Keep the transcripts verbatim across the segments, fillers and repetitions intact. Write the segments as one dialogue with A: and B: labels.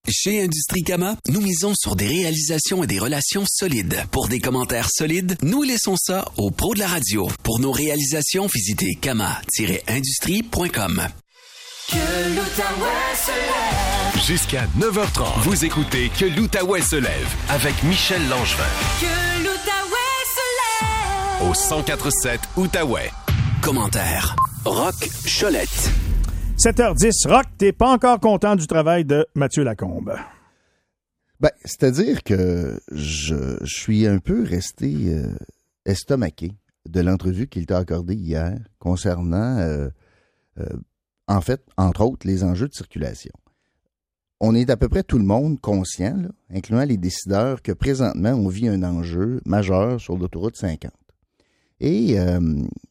A: Chez Industrie Kama, nous misons sur des réalisations et des relations solides. Pour des commentaires solides, nous laissons ça aux pros de la radio. Pour nos réalisations, visitez kama tiret industrie point com.
B: Que l'Outaouais se lève.
C: Jusqu'à neuf heures trente, vous écoutez Que l'Outaouais se lève avec Michel Langevin.
B: Que l'Outaouais se lève.
C: Au cent quatre virgule sept Outaouais.
A: Commentaire. Roch Cholette.
D: sept heures dix. Roch, t'es pas encore content du travail de Mathieu Lacombe?
E: Ben, c'est-à-dire que je, je suis un peu resté euh, estomaqué de l'entrevue qu'il t'a accordée hier concernant, euh, euh, en fait, entre autres, les enjeux de circulation. On est à peu près tout le monde conscient, là, incluant les décideurs, que présentement, on vit un enjeu majeur sur l'autoroute cinquante. Et euh,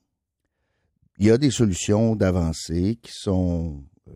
E: il y a des solutions d'avancée qui sont euh,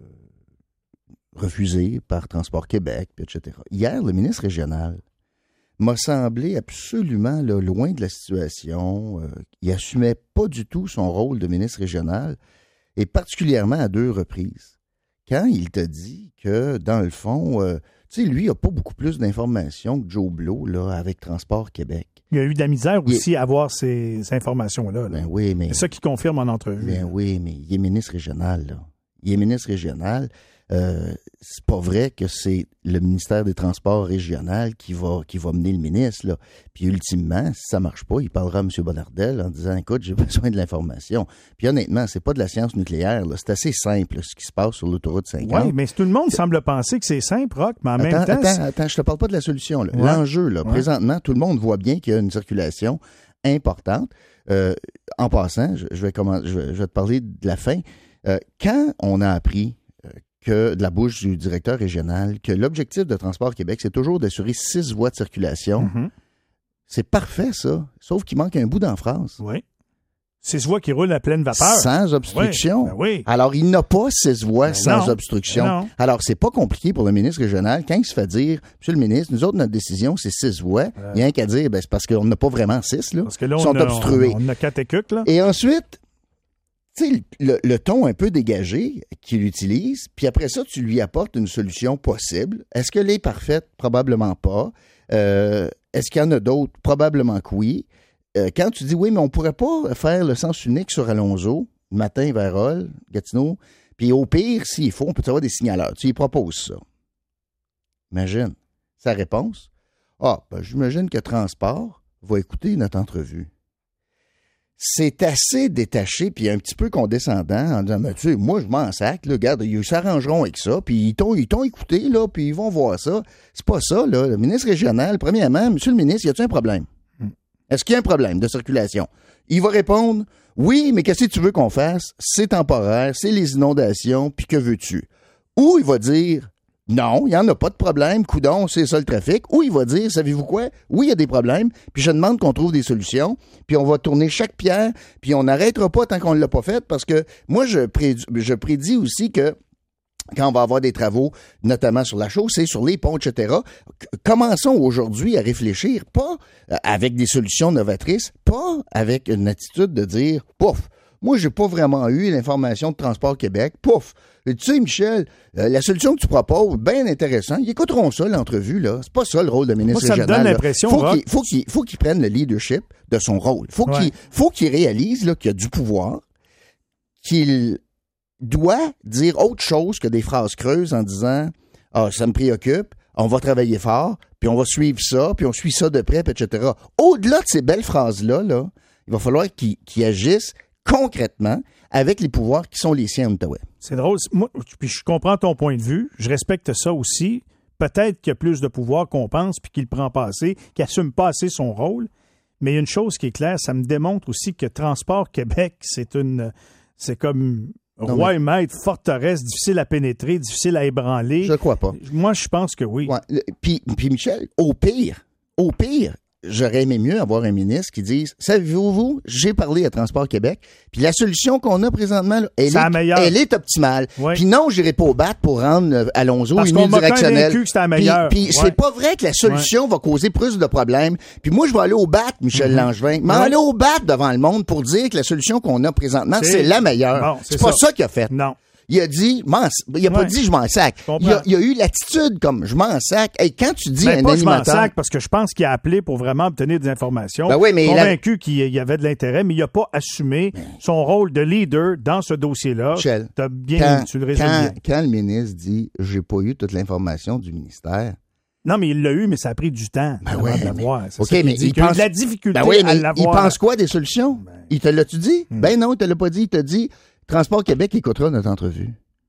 E: refusées par Transport Québec, et cetera. Hier, le ministre régional m'a semblé absolument là, loin de la situation. Euh, il n'assumait pas du tout son rôle de ministre régional, et particulièrement à deux reprises. Quand il t'a dit que, dans le fond, euh, tu sais, lui, il n'a pas beaucoup plus d'informations que Joe Blow là, avec Transport Québec. Il
D: y a eu de la misère aussi est... à avoir ces informations-là. Là.
E: Ben oui, mais...
D: C'est ça qu'il confirme en entrevue.
E: Ben oui, mais il est ministre régional, là. Il est ministre régional. Euh, c'est pas vrai que c'est le ministère des Transports régional qui va, qui va mener le ministre, là. Puis ultimement, si ça marche pas, il parlera à M. Bonnardel en disant « Écoute, j'ai besoin de l'information. » Puis honnêtement, c'est pas de la science nucléaire, là. C'est assez simple, là, ce qui se passe sur l'autoroute cinquante.
D: Oui, mais tout le monde semble penser que c'est simple, Roch, mais en
E: attends,
D: même temps...
E: Attends,
D: c'est...
E: attends, je te parle pas de la solution, là.
D: Ouais.
E: L'enjeu, là,
D: ouais.
E: présentement, tout le monde voit bien qu'il y a une circulation importante. Euh, en passant, je, je, vais comment, je, vais, je vais te parler de la fin. Euh, quand on a appris euh, que de la bouche du directeur régional, que l'objectif de Transport Québec, c'est toujours d'assurer six voies de circulation, mm-hmm. c'est parfait, ça. Sauf qu'il manque un bout dans la phrase.
D: Oui. Six voies qui roulent à pleine vapeur.
E: Sans obstruction.
D: Oui. Ben oui.
E: Alors, il n'a pas six voies ben sans
D: non.
E: obstruction.
D: Ben
E: Alors, c'est pas compliqué pour le ministre régional quand il se fait dire « Monsieur le ministre, nous autres, notre décision, c'est six voies. Euh... » Il y a rien qu'à dire, ben, c'est parce qu'on n'a pas vraiment six, là.
D: Parce que là, on
E: Ils sont
D: a,
E: obstrués.
D: On, on a quatre écuques, là.
E: Et ensuite, tu sais, le, le ton un peu dégagé qu'il utilise, puis après ça, tu lui apportes une solution possible. Est-ce qu'elle est parfaite? Probablement pas. Euh, est-ce qu'il y en a d'autres? Probablement que oui. Euh, quand tu dis, oui, mais on pourrait pas faire le sens unique sur Alonzo, le matin vers Hall, Gatineau, puis au pire, s'il faut, on peut avoir des signaleurs. Tu lui proposes ça. Imagine. Sa réponse? Ah, ben, j'imagine que Transport va écouter notre entrevue. C'est assez détaché puis un petit peu condescendant en disant, mais tu sais, moi, je m'en sac, là, regarde, ils s'arrangeront avec ça, puis ils t'ont, ils t'ont écouté, là, puis ils vont voir ça. C'est pas ça, là. Le ministre régional, premièrement, monsieur le ministre, y a-t-il un problème? Hmm. Est-ce qu'il y a un problème de circulation? Il va répondre, oui, mais qu'est-ce que tu veux qu'on fasse? C'est temporaire, c'est les inondations, puis que veux-tu? Ou il va dire, non, il n'y en a pas de problème, coudon, c'est ça le trafic. Ou il va dire, savez-vous quoi? Oui, il y a des problèmes, puis je demande qu'on trouve des solutions, puis on va tourner chaque pierre, puis on n'arrêtera pas tant qu'on ne l'a pas fait, parce que moi, je prédis, je prédis aussi que quand on va avoir des travaux, notamment sur la chaussée, sur les ponts, et cetera, commençons aujourd'hui à réfléchir, pas avec des solutions novatrices, pas avec une attitude de dire, pouf, moi, j'ai pas vraiment eu l'information de Transport Québec. Pouf! Tu sais, Michel, euh, la solution que tu proposes, bien intéressant. Ils écouteront ça, l'entrevue, là. C'est pas ça, le rôle de ministre
D: Moi, ça
E: régional.
D: me donne l'impression,
E: faut
D: Roch.
E: qu'il, faut qu'il, faut qu'il prenne le leadership de son rôle. Faut ouais. qu'il, faut qu'il réalise, là, qu'il a du pouvoir, qu'il doit dire autre chose que des phrases creuses en disant, ah, ça me préoccupe, on va travailler fort, puis on va suivre ça, puis on suit ça de près, et cetera. Au-delà de ces belles phrases-là, là, il va falloir qu'il, qu'il agisse concrètement avec les pouvoirs qui sont les siens en Outaouais.
D: C'est drôle. Moi, puis je comprends ton point de vue. Je respecte ça aussi. Peut-être qu'il y a plus de pouvoir qu'on pense puis qu'il prend pas assez, qu'il assume pas assez son rôle. Mais il y a une chose qui est claire, ça me démontre aussi que Transport Québec, c'est une, c'est comme non, roi mais... et maître, forteresse, difficile à pénétrer, difficile à ébranler.
E: Je crois pas.
D: Moi, je pense que oui.
E: Ouais. Puis, puis Michel, au pire, au pire, j'aurais aimé mieux avoir un ministre qui dise, savez-vous, vous, j'ai parlé à Transport Québec, puis la solution qu'on a présentement, là, elle, est, elle est optimale. Oui. Puis non, j'irai pas au bat pour rendre euh, Alonzo unidirectionnel.
D: Puis, puis
E: ouais. c'est pas vrai que la solution ouais. va causer plus de problèmes. Puis moi, je vais aller au bat, Michel mm-hmm. Langevin, mais ouais. aller au bat devant le monde pour dire que la solution qu'on a présentement, c'est, c'est la meilleure. Bon, c'est c'est pas ça, ça qu'il a fait.
D: Non.
E: Il a dit, m'en- il a pas
D: Ouais.
E: dit je m'en sac.
D: Je comprends.
E: Il a, il a eu l'attitude comme je m'en sac. Et quand tu dis
D: Ben,
E: un
D: pas je m'en
E: animateur.
D: sac parce que je pense qu'il a appelé pour vraiment obtenir des informations.
E: Ben oui, mais il a-
D: convaincu qu'il y avait de l'intérêt, mais il n'a pas assumé son rôle de leader dans ce dossier-là.
E: Michel,
D: T'as bien,
E: quand,
D: tu le résumes
E: quand,
D: bien.
E: quand le ministre dit j'ai pas eu toute l'information du ministère.
D: Non, mais il l'a eu, mais ça a pris du temps
E: Ben
D: avant
E: ouais,
D: de l'avoir. C'est
E: OK,
D: ça qu'il
E: mais
D: dit,
E: il
D: qu'il a eu
E: pense-
D: de la difficulté
E: Ben oui,
D: à
E: mais il
D: l'avoir.
E: pense quoi des solutions? Il te l'a-tu dit?
D: Hmm.
E: Ben non, il te l'a pas dit. Il t'a dit Transport Québec écoutera notre entrevue.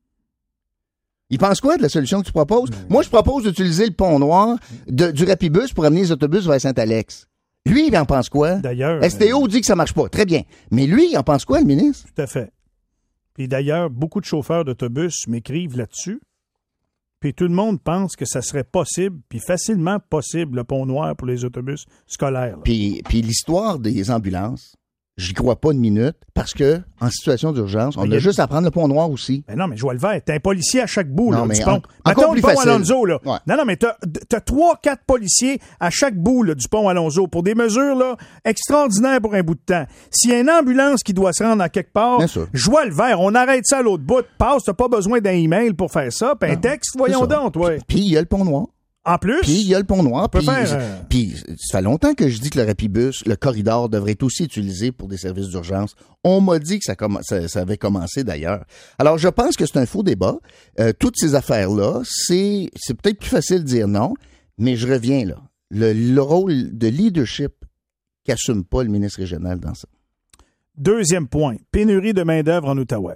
E: Il pense quoi de la solution que tu proposes? Moi, je propose d'utiliser le pont noir de- du Rapibus pour amener les autobus vers Saint-Alex. Lui, il en pense quoi?
D: D'ailleurs,
E: S T O dit que ça marche pas. Très bien. Mais lui, il en pense quoi, le ministre?
D: tout à fait. Puis d'ailleurs, beaucoup de chauffeurs d'autobus m'écrivent là-dessus. Puis tout le monde pense que ça serait possible, puis facilement possible, le pont noir pour les autobus scolaires. là.
E: Puis, puis l'histoire des ambulances, j'y crois pas une minute parce que en situation d'urgence, on
D: Mais il y
E: a
D: a-
E: juste à prendre le pont noir aussi.
D: Ben non, mais je vois le vert. T'as un policier à chaque bout
E: Non,
D: là,
E: mais
D: du
E: en-
D: pont.
E: encore
D: Mettons
E: plus
D: le pont
E: facile.
D: Alonso, là.
E: Ouais.
D: Non, non, mais t'as, t'as trois, quatre policiers à chaque bout là, du pont Alonso pour des mesures là, extraordinaires pour un bout de temps. S'il y a une ambulance qui doit se rendre à quelque part,
E: Bien sûr.
D: je vois le vert. On arrête ça à l'autre bout. Passe, t'as pas besoin d'un email pour faire ça. Puis un texte, voyons
E: C'est ça.
D: donc, ouais.
E: Puis il y a le pont noir.
D: En plus,
E: Puis il y a le pont noir.
D: peut
E: Puis,
D: faire, euh,
E: puis ça fait longtemps que je dis que le Rapibus, le corridor, devrait être aussi utilisé pour des services d'urgence. On m'a dit que ça, comm- ça, ça avait commencé d'ailleurs. Alors je pense que c'est un faux débat. Euh, toutes ces affaires-là, c'est, c'est peut-être plus facile de dire non, mais je reviens là. Le, le rôle de leadership qu'assume pas le ministre régional dans ça.
D: deuxième point, pénurie de main-d'œuvre en Outaouais.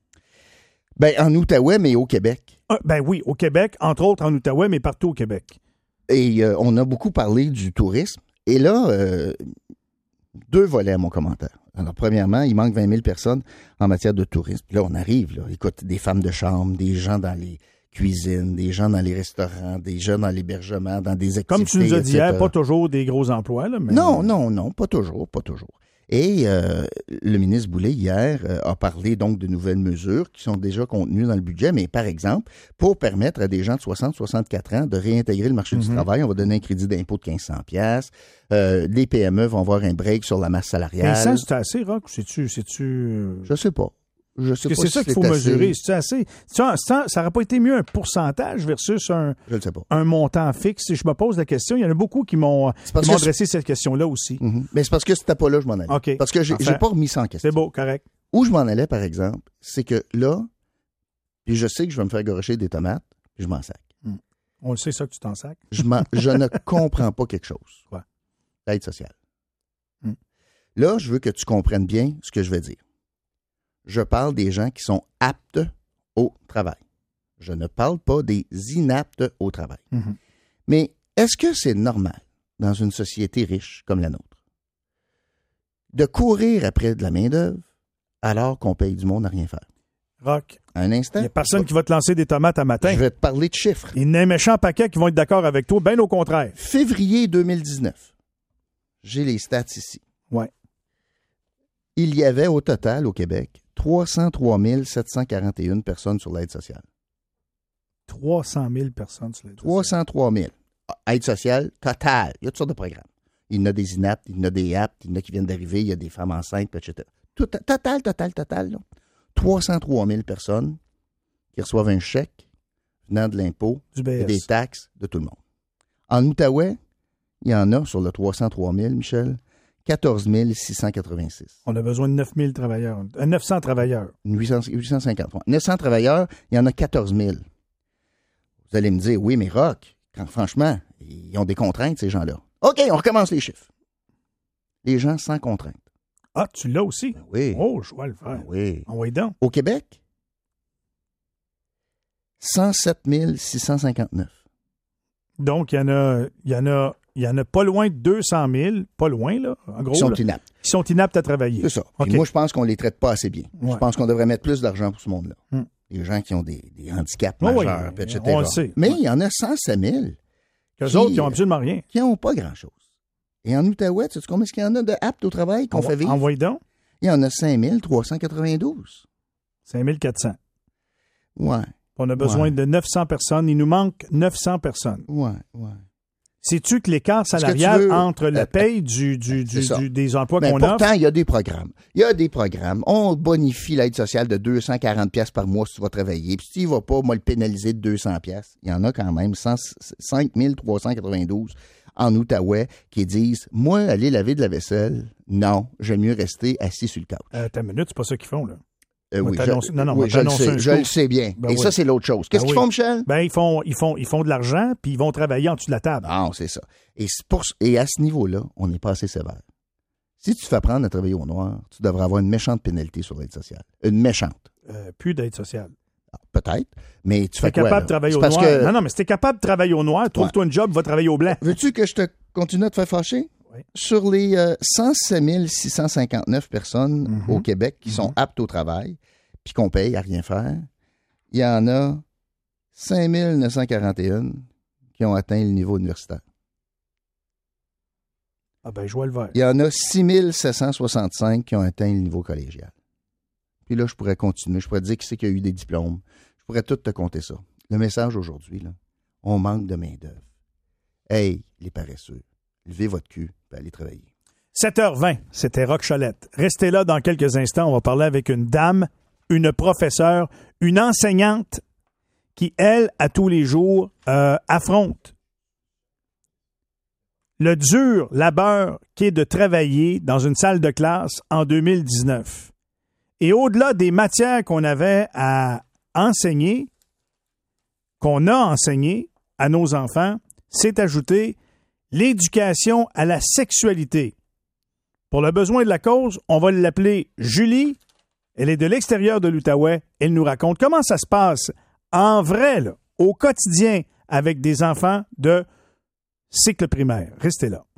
E: Ben, en Outaouais, mais au Québec.
D: Ah, ben oui, au Québec, entre autres en Outaouais, mais partout au Québec.
E: Et euh, on a beaucoup parlé du tourisme. Et là, euh, deux volets à mon commentaire. Alors, premièrement, il manque vingt mille personnes en matière de tourisme. Puis là, on arrive, là. Écoute, des femmes de chambre, des gens dans les cuisines, des gens dans les restaurants, des gens dans l'hébergement, dans des activités,
D: Comme tu nous as dit
E: et cetera.
D: hier, pas toujours des gros emplois. Là, mais...
E: Non, non, non, pas toujours, pas toujours. Et euh, le ministre Boulay, hier, euh, a parlé donc de nouvelles mesures qui sont déjà contenues dans le budget, mais par exemple, pour permettre à des gens de soixante à soixante-quatre ans de réintégrer le marché du
D: Mhm.
E: travail, on va donner un crédit d'impôt de quinze cents piastres. Euh, les P M E vont avoir un break sur la masse salariale.
D: quinze cents, c'est assez, Rock? C'est-tu... c'est-tu euh,
E: Je sais pas. Je sais
D: Parce
E: pas
D: que c'est
E: si
D: ça qu'il faut
E: assez.
D: mesurer. C'est assez. Ça, ça, ça aurait pas été mieux un pourcentage versus un,
E: Je ne sais pas.
D: un montant fixe. Si je me pose la question, il y en a beaucoup qui m'ont,
E: C'est parce
D: qui m'ont
E: que-
D: adressé cette question-là aussi.
E: Mhm. Mais c'est parce que c'était pas là que je m'en allais.
D: OK.
E: Parce que j'ai,
D: Parfait.
E: j'ai pas remis ça en question.
D: C'est beau, correct.
E: Où je m'en allais, par exemple, c'est que là, puis je sais que je vais me faire gorocher des tomates, puis je m'en sac.
D: On le sait, ça, que tu t'en sacs.
E: Je, m'en- je ne comprends pas quelque chose.
D: Quoi?
E: L'aide sociale.
D: Hmm.
E: Là, je veux que tu comprennes bien ce que je vais dire. Je parle des gens qui sont aptes au travail. Je ne parle pas des inaptes au travail.
D: Mhm.
E: Mais est-ce que c'est normal, dans une société riche comme la nôtre, de courir après de la main-d'œuvre alors qu'on paye du monde à rien faire?
D: Rock,
E: Un
D: il
E: instant.
D: n'y a personne qui va te lancer des tomates à matin.
E: Je vais te parler de chiffres.
D: Il y en a un méchant paquet qui vont être d'accord avec toi, bien au contraire.
E: Février deux mille dix-neuf. J'ai les stats ici.
D: Ouais.
E: Il y avait au total au Québec trois cent trois mille sept cent quarante et une personnes sur l'aide sociale.
D: trois cent mille personnes sur les
E: trois cent trois mille. Ah, aide sociale totale. Il y a toutes sortes de programmes. Il y en a des inaptes, il y en a des aptes, il y en a qui viennent d'arriver, il y a des femmes enceintes, et cetera. Tout, total, total, total. Là. trois cent trois mille personnes qui reçoivent un chèque venant de l'impôt,
D: Du B
E: et
D: S.
E: des taxes de tout le monde. En Outaouais, il y en a sur le trois cent trois mille, Michel, quatorze mille six cent quatre-vingt-six.
D: On a besoin de neuf mille travailleurs. Euh, neuf cents travailleurs.
E: huit cents, huit cent cinquante. neuf cents travailleurs, il y en a quatorze mille. Vous allez me dire, oui, mais Rock, quand, franchement, ils ont des contraintes, ces gens-là. OK, on recommence les chiffres. Les gens sans contraintes.
D: Ah, tu l'as aussi?
E: Oui.
D: Oh, je vois le faire.
E: Ben oui.
D: Envoyez donc.
E: Au Québec, cent sept mille six cent cinquante-neuf.
D: Donc, il y en a, il y en a, il y en a pas loin de deux cent mille, pas loin, là, en gros,
E: Ils sont
D: là,
E: inaptes.
D: qui sont inaptes à travailler.
E: C'est ça. Puis
D: OK.
E: moi, je pense qu'on les traite pas assez bien.
D: Ouais.
E: Je pense qu'on devrait mettre plus d'argent pour ce monde-là.
D: Hmm.
E: Les gens qui ont des, des handicaps
D: Oui,
E: majeurs,
D: oui,
E: puis et cetera.
D: on le sait.
E: Mais
D: Ouais.
E: il y en a cent sept mille
D: Eux
E: qui-
D: autres, qui n'ont absolument rien.
E: qui n'ont pas grand-chose. Et en Outaouais, tu sais combien est-ce qu'il y en a de aptes au travail qu'on fait vivre?
D: Envoyez donc.
E: Il y en a cinq mille trois cent quatre-vingt-douze.
D: cinq mille quatre cents.
E: Ouais,
D: On a besoin
E: Ouais.
D: de neuf cents personnes. Il nous manque neuf cents personnes.
E: ouais, ouais.
D: Sais-tu que l'écart salarial
E: que veux,
D: entre le
E: euh,
D: paye du, du, du, du, des emplois
E: Mais
D: qu'on
E: pourtant,
D: offre...
E: il y a des programmes. Il y a des programmes. On bonifie l'aide sociale de deux cent quarante dollars par mois si tu vas travailler. Puis si tu ne vas pas, moi, le pénaliser de deux cents dollars. Il y en a quand même cinq mille trois cent quatre-vingt-douze en Outaouais qui disent « Moi, aller laver de la vaisselle, non, j'aime mieux rester assis sur le couch.
D: Euh, t'as une minute, c'est pas ça qu'ils font, là. »
E: Euh, oui, je,
D: non, non,
E: oui, je, le sais,
D: un
E: je le sais bien.
D: Ben
E: Et
D: oui.
E: ça, c'est l'autre chose. Qu'est-ce
D: Ben
E: qu'ils
D: oui.
E: font, Michel?
D: Ben, ils font, ils font, ils font de l'argent, puis ils vont travailler en dessous de la table.
E: Non, c'est ça. Et, c'est pour, et à ce niveau-là, on n'est pas assez sévère. Si tu te fais apprendre à travailler au noir, tu devrais avoir une méchante pénalité sur l'aide sociale. Une méchante.
D: Euh, plus d'aide sociale.
E: Ah, peut-être, mais tu
D: Si
E: fais
D: t'es
E: quoi,
D: capable
E: là?
D: de travailler
E: C'est
D: au
E: parce
D: noir.
E: que-
D: Non, non, mais si t'es capable de travailler au noir, trouve-toi une job, va travailler au blanc.
E: Veux-tu que je te continue à te faire fâcher?
D: Oui.
E: Sur les euh, cent sept mille six cent cinquante-neuf personnes
D: Mhm.
E: au Québec qui sont aptes au travail, puis qu'on paye à rien faire, il y en a cinq mille neuf cent quarante et un qui ont atteint le niveau universitaire.
D: Ah ben, je vois le vert.
E: Il y en a six mille sept cent soixante-cinq qui ont atteint le niveau collégial. Puis là, je pourrais continuer. Je pourrais te dire qui c'est qui a eu des diplômes. Je pourrais tout te compter ça. Le message aujourd'hui, là, on manque de main-d'œuvre. Hey, les paresseux, levez votre cul et allez travailler.
D: sept heures vingt, c'était Roch Cholette. Restez là dans quelques instants. On va parler avec une dame, une professeure, une enseignante qui, elle, à tous les jours, euh, affronte le dur labeur qu'est de travailler dans une salle de classe en deux mille dix-neuf. Et au-delà des matières qu'on avait à enseigner, qu'on a enseigné à nos enfants, s'est ajouté l'éducation à la sexualité. Pour le besoin de la cause, on va l'appeler Julie. Elle est de l'extérieur de l'Outaouais. Elle nous raconte comment ça se passe en vrai, là, au quotidien, avec des enfants de cycle primaire. Restez là.